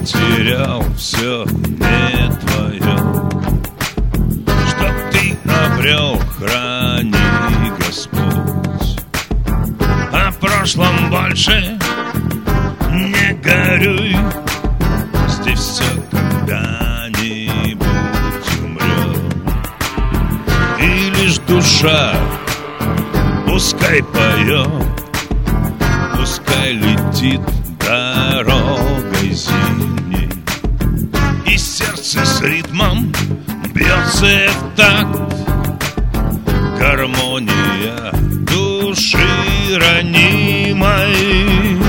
потерял все не твое, что ты обрел, храни Господь. О прошлом больше не горюй, здесь все когда-нибудь умрет. И лишь душа пускай поет, пускай летит дорогой зимней, и сердце с ритмом бьется в такт. Гармония души ранимой.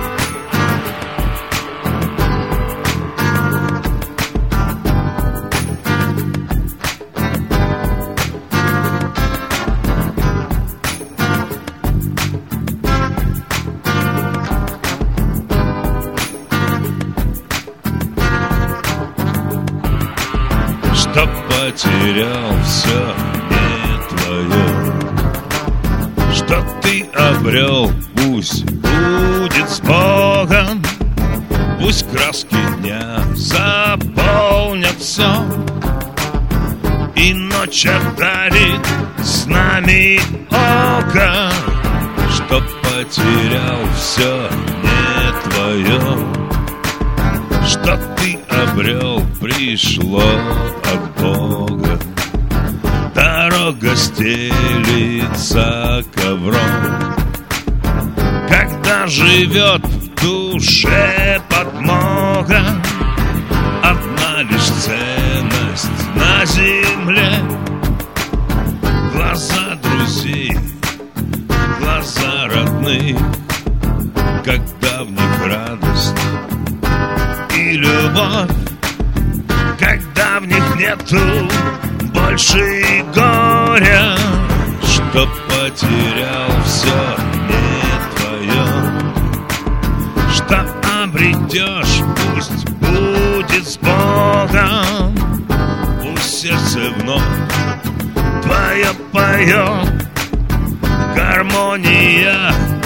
Что потерял все не твое, что ты обрел, пусть будет с Богом. Пусть краски дня заполнят все, и ночь одарит с нами око. Что потерял все не твое, что ты обрел, пришло от Бога. Дорога стелится ковром, когда живет в душе подмога. Одна лишь ценность на земле — глаза друзей, глаза родных, когда в них радость и любовь, когда в них нету больше горя. Что потерял все не твое, что обретешь, пусть будет с Богом. Пусть сердце вновь твое поет, гармония